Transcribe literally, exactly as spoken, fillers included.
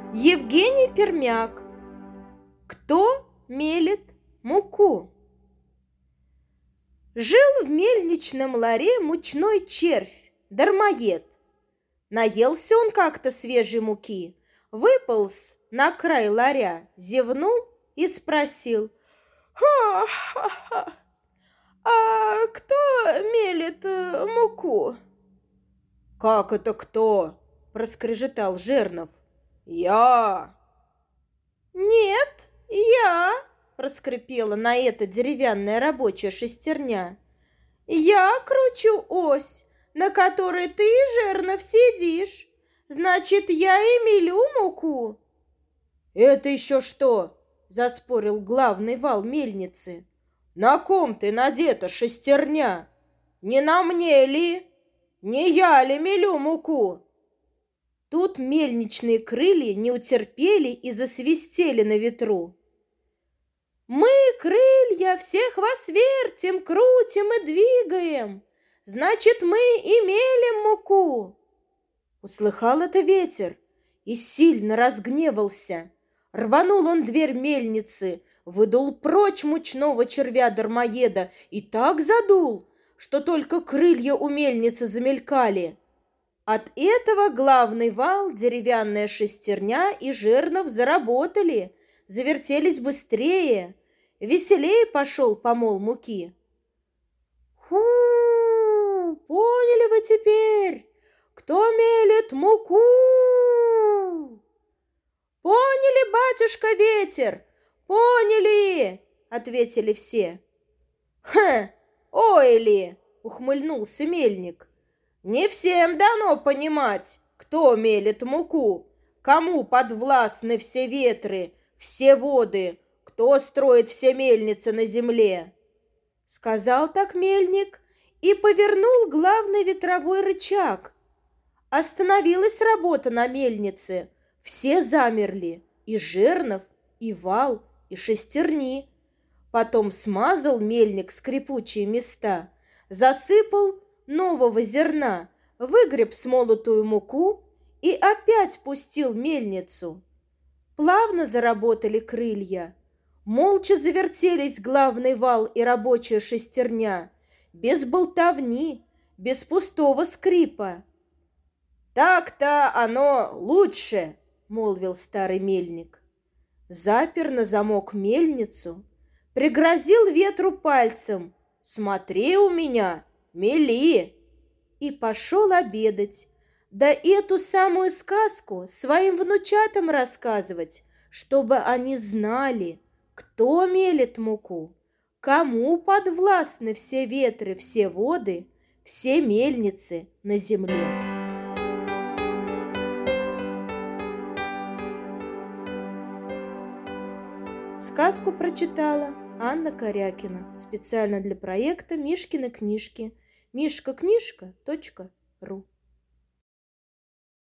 Евгений Пермяк. Кто мелет муку? Жил в мельничном ларе мучной червь, дармоед. Наелся он как-то свежей муки, выполз на край ларя, зевнул и спросил: «Ха-ха-ха! А кто мелет э, муку?» «Как это кто?» – проскрежетал жернов. «Я!» «Нет, я!» – проскрипела на это деревянная рабочая шестерня. «Я кручу ось, на которой ты, Жернов, сидишь. Значит, я и мелю муку». «Это еще что?» – заспорил главный вал мельницы. «На ком ты надета, шестерня? Не на мне ли? Не я ли мелю муку?» Тут мельничные крылья не утерпели и засвистели на ветру. «Мы, крылья, всех вас вертим, крутим и двигаем. Значит, мы и мелем муку». Услыхал это ветер и сильно разгневался. Рванул он дверь мельницы, выдул прочь мучного червя-дармоеда и так задул, что только крылья у мельницы замелькали. От этого главный вал, деревянная шестерня и жернов заработали, завертелись быстрее, веселее пошел помол муки. «Ху! Поняли вы теперь, кто мелет муку?» «Поняли, батюшка ветер, поняли!» — ответили все. «Хм, ой ли!» — ухмыльнулся мельник. «Не всем дано понимать, кто мелет муку, кому подвластны все ветры, все воды, кто строит все мельницы на земле». Сказал так мельник и повернул главный ветровой рычаг. Остановилась работа на мельнице. Все замерли, и жернов, и вал, и шестерни. Потом смазал мельник скрипучие места, засыпал нового зерна, выгреб смолотую муку и опять пустил мельницу. Плавно заработали крылья, молча завертелись главный вал и рабочая шестерня, без болтовни, без пустого скрипа. «Так-то оно лучше», — молвил старый мельник. Запер на замок мельницу, пригрозил ветру пальцем: «Смотри у меня, мели!» И пошел обедать, да эту самую сказку своим внучатам рассказывать, чтобы они знали, кто мелет муку, кому подвластны все ветры, все воды, все мельницы на земле. Сказку прочитала Анна Корякина специально для проекта «Мишкины книжки» мишка книжка точка ру.